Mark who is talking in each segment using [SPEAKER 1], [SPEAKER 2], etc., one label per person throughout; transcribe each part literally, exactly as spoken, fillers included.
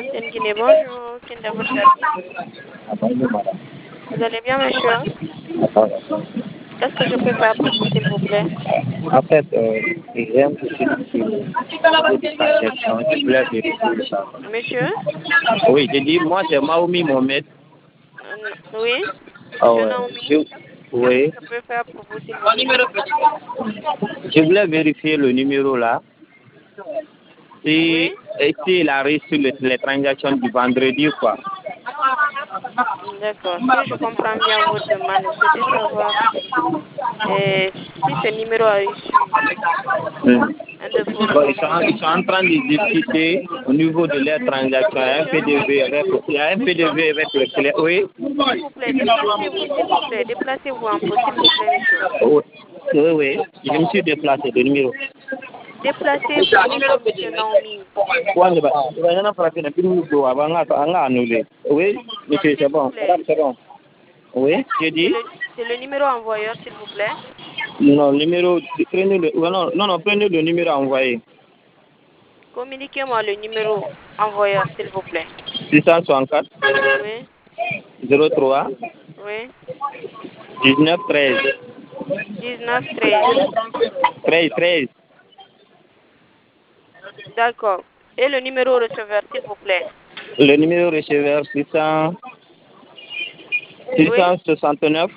[SPEAKER 1] M T N Guinée, bonjour. Kinda Bourgadi.
[SPEAKER 2] Bonjour, madame.
[SPEAKER 1] Vous allez bien, monsieur?
[SPEAKER 2] Ça va, ça va.
[SPEAKER 1] Qu'est-ce que je peux faire pour vous, s'il vous plaît?
[SPEAKER 2] En fait, euh, j'ai un souci sur de transaction. Je voulais vérifier ça.
[SPEAKER 1] Monsieur?
[SPEAKER 2] Oui, j'ai dit, moi, c'est Maomi Mohamed.
[SPEAKER 1] Euh, non. Oui?
[SPEAKER 2] Ah
[SPEAKER 1] Monsieur
[SPEAKER 2] ouais.
[SPEAKER 1] Naomi?
[SPEAKER 2] Je,
[SPEAKER 1] Qu'est-ce
[SPEAKER 2] oui.
[SPEAKER 1] que je peux faire pour vous, s'il vous plaît?
[SPEAKER 2] Je voulais vérifier le numéro là. Si,
[SPEAKER 1] Oui?
[SPEAKER 2] et s'il arrive sur le- les transactions du vendredi, quoi.
[SPEAKER 1] D'accord. Si je comprends bien votre demande, vous souhaitez savoir euh, si ce numéro a reçu
[SPEAKER 2] Hmm.
[SPEAKER 1] un de vos
[SPEAKER 2] Bon, ils, sont, en- ils
[SPEAKER 1] transactions.
[SPEAKER 2] sont en train de discuter au niveau de leurs transactions. Il y a un
[SPEAKER 1] Monsieur?
[SPEAKER 2] P D V avec, il y a un P D V avec le clé. Oui.
[SPEAKER 1] S'il vous plaît, déplacez-vous, s'il vous plaît, déplacez-vous un peu, s'il vous plaît, monsieur.
[SPEAKER 2] Oui, oui, oui. Je me suis déplacé de numéro.
[SPEAKER 1] Déplacez-vous un peu, monsieur Naomi.
[SPEAKER 2] Wanda ba, ba yana frappé na bin do ba nga nga annulé. Oui, monsieur, c'est
[SPEAKER 1] S'il vous
[SPEAKER 2] bon.
[SPEAKER 1] plaît.
[SPEAKER 2] C'est bon. Oui, j'ai
[SPEAKER 1] C'est
[SPEAKER 2] dit.
[SPEAKER 1] le, c'est le numéro envoyeur, s'il vous plaît.
[SPEAKER 2] Non, numéro, prenez le, ouais, non, non, non, prenez le numéro envoyé.
[SPEAKER 1] Communiquez-moi le numéro envoyeur, s'il vous plaît.
[SPEAKER 2] six cent soixante-quatre,
[SPEAKER 1] Oui,
[SPEAKER 2] zéro trois,
[SPEAKER 1] oui.
[SPEAKER 2] dix-neuf, treize.
[SPEAKER 1] dix-neuf treize.
[SPEAKER 2] treize, treize.
[SPEAKER 1] D'accord. Et le numéro receveur, s'il vous plaît.
[SPEAKER 2] Le numéro receveur six cents,
[SPEAKER 1] Oui,
[SPEAKER 2] six cent soixante-neuf,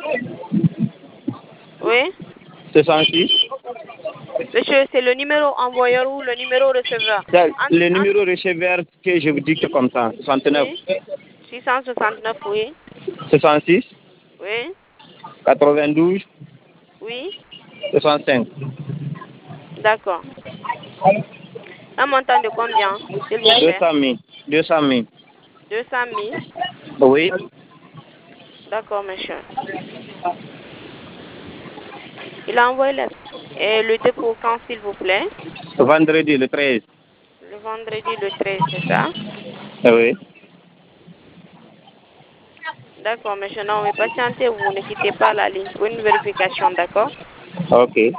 [SPEAKER 1] oui.
[SPEAKER 2] soixante-six.
[SPEAKER 1] Monsieur, c'est le numéro envoyeur ou le numéro receveur?
[SPEAKER 2] C'est
[SPEAKER 1] En-
[SPEAKER 2] le
[SPEAKER 1] en-
[SPEAKER 2] numéro receveur que je vous dicte comme ça, soixante-neuf,
[SPEAKER 1] oui. six cent soixante-neuf, oui.
[SPEAKER 2] soixante-six,
[SPEAKER 1] Oui,
[SPEAKER 2] quatre-vingt-douze,
[SPEAKER 1] oui.
[SPEAKER 2] soixante-cinq.
[SPEAKER 1] D'accord. Un montant de combien, s'il vous
[SPEAKER 2] deux
[SPEAKER 1] plaît?
[SPEAKER 2] cent mille. deux cent mille.
[SPEAKER 1] deux cent mille.
[SPEAKER 2] Oui.
[SPEAKER 1] D'accord, monsieur. Il a envoyé le, et le dépôt quand, s'il vous plaît?
[SPEAKER 2] Vendredi le treize.
[SPEAKER 1] Le vendredi, le treize, c'est ça?
[SPEAKER 2] Oui.
[SPEAKER 1] D'accord, monsieur. Non, mais patientez, vous ne quittez pas la ligne pour une vérification, d'accord?
[SPEAKER 2] Ok.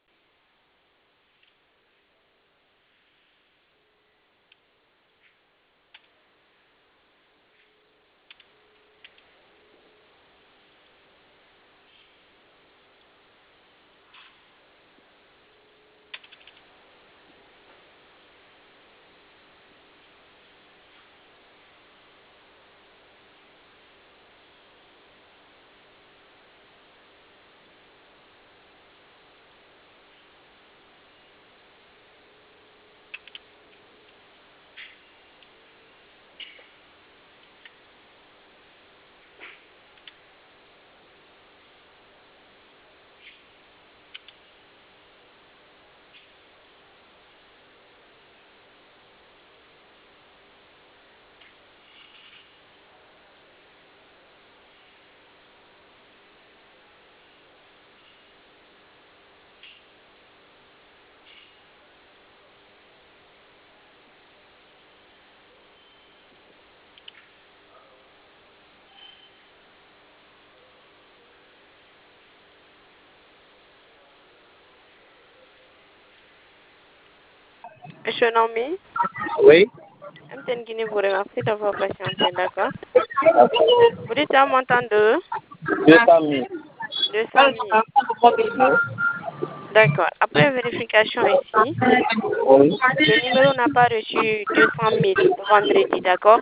[SPEAKER 1] Monsieur Nomi,
[SPEAKER 2] Oui.
[SPEAKER 1] M T N Guinée vous remercie d'avoir patienté, d'accord? Vous dites un montant de
[SPEAKER 2] deux cent mille.
[SPEAKER 1] deux cent mille. D'accord. Après vérification ici,
[SPEAKER 2] Oui.
[SPEAKER 1] le numéro n'a pas reçu deux cent mille le vendredi, d'accord?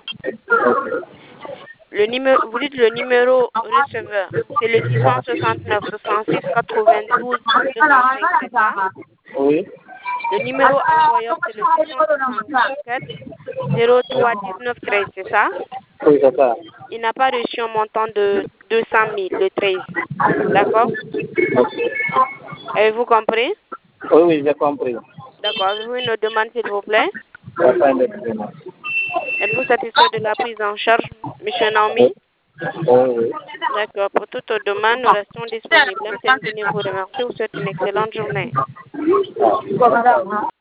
[SPEAKER 1] Le numéro, vous dites le numéro receveur, c'est le six cent soixante-neuf, soixante-six, quatre-vingt-douze, deux cent cinq, c'est ça?
[SPEAKER 2] Oui.
[SPEAKER 1] Le numéro envoyeur, c'est le six cent soixante-quatre, zéro trois, dix-neuf, treize, c'est ça?
[SPEAKER 2] Oui, c'est ça.
[SPEAKER 1] Il n'a pas reçu un montant de deux cent mille, le treize. D'accord? Avez-vous compris?
[SPEAKER 2] Oui, oui, j'ai compris.
[SPEAKER 1] D'accord. Avez-vous une autre demande, s'il vous plaît?
[SPEAKER 2] J'attends le paiement.
[SPEAKER 1] Êtes-vous satisfait de la prise en charge, monsieur
[SPEAKER 2] Oui.
[SPEAKER 1] Naomi?
[SPEAKER 2] Oui, oui.
[SPEAKER 1] D'accord. Pour toute autre demande, nous restons disponibles. M T N Guinée vous remercie. Vous souhaite une excellente journée.